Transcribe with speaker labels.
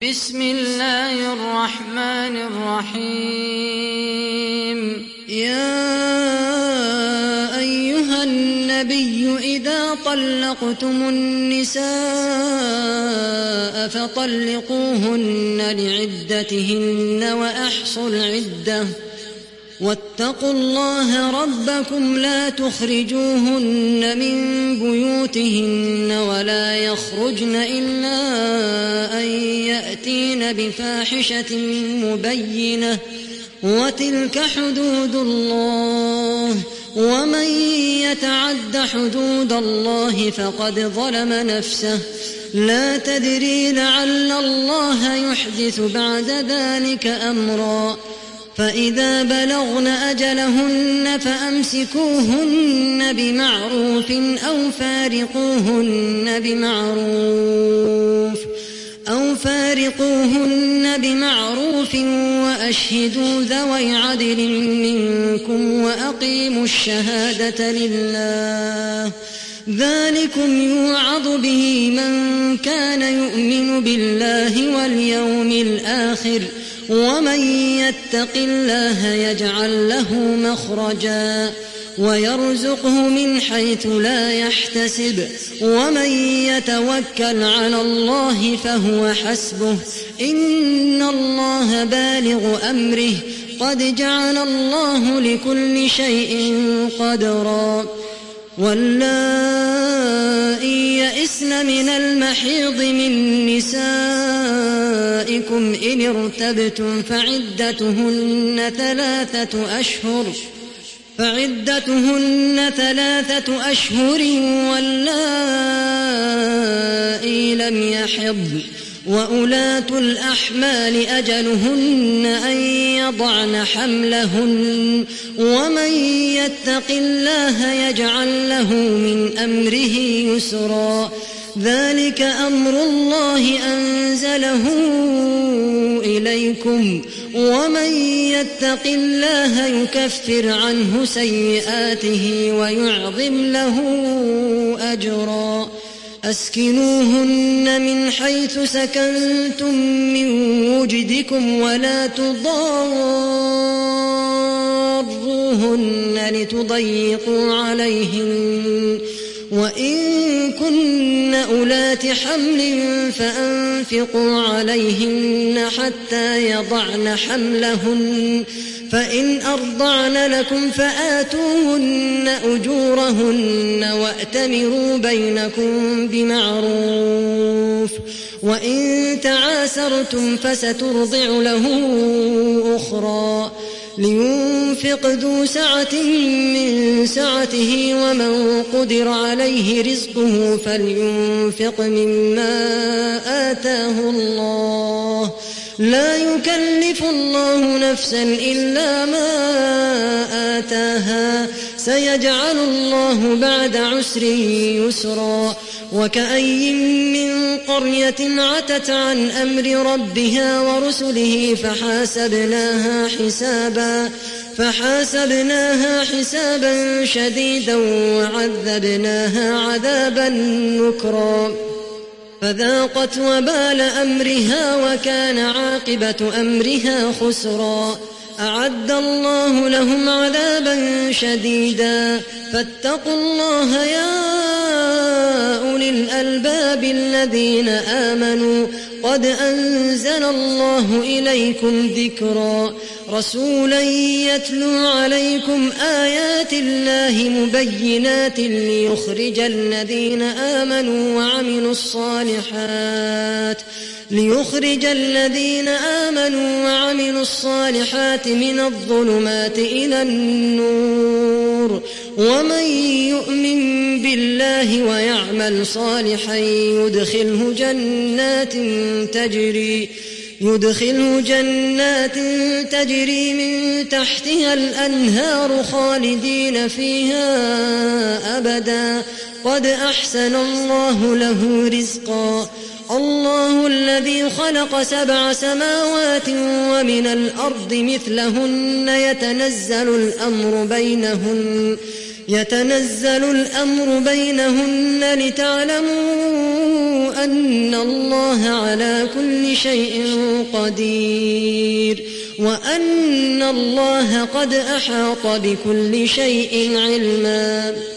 Speaker 1: بسم الله الرحمن الرحيم. يا أيها النبي إذا طلقتم النساء فطلقوهن لعدتهن وأحصوا العدة واتقوا الله ربكم لا تخرجوهن من بيوتهن ولا يخرجن إلا أن يأتين بفاحشة مبينة وتلك حدود الله ومن يتعد حدود الله فقد ظلم نفسه لا تدري لعل الله يحدث بعد ذلك أمرا فإذا بلغن أجلهن فأمسكوهن بمعروف أو فارقوهن بمعروف وأشهدوا ذوي عدل منكم وأقيموا الشهادة لله ذلكم يوعظ به من كان يؤمن بالله واليوم الآخر ومن يتق الله يجعل له مخرجا ويرزقه من حيث لا يحتسب ومن يتوكل على الله فهو حسبه إن الله بالغ أمره قد جعل الله لكل شيء قدرا واللائي يئسن من المحيض من نسائكم إن ارتبتم فعدتهن ثلاثة أشهر واللائي لم يحضن وأولاة الأحمال أجلهن أن يضعن حملهن ومن يتق الله يجعل له من أمره يسرا ذلك أمر الله أنزله إليكم ومن يتق الله يكفر عنه سيئاته ويعظم له أجرا أسكنوهن من حيث سكنتم من وجدكم ولا تضاروهن لتضيقوا عليهن وإن كن أولات حمل فأنفقوا عليهن حتى يضعن حملهن فإن أرضعن لكم فآتوهن أجورهن وأتمروا بينكم بمعروف وإن تعاسرتم فسترضع له أخرى لينفق ذو سعة من سعته ومن قدر عليه رزقه فلينفق مما آتاه الله لا يكلف الله نفسا إلا ما آتاها سيجعل الله بعد عسر يسرا وكأي من قرية عتت عن أمر ربها ورسله فحاسبناها حسابا شديدا وعذبناها عذابا نكرا فذاقت وبال أمرها وكان عاقبة أمرها خسرا أعد الله لهم عذابا شديدا فاتقوا الله يا أولي الألباب الذين آمنوا قد أنزل الله إليكم ذكرا رسولا يتلو عليكم آيات الله مبينات ليخرج الذين آمنوا وعملوا الصالحات من الظلمات إلى النور ومن يؤمن بالله ويعمل صالحا يدخله جنات تجري من تحتها الأنهار خالدين فيها أبدا قد أحسن الله له رزقا الله الذي خلق 7 سماوات ومن الأرض مثلهن يتنزل الأمر بينهن يتنزل الأمر بينهن لتعلموا أن الله على كل شيء قدير وأن الله قد أحاط بكل شيء علما.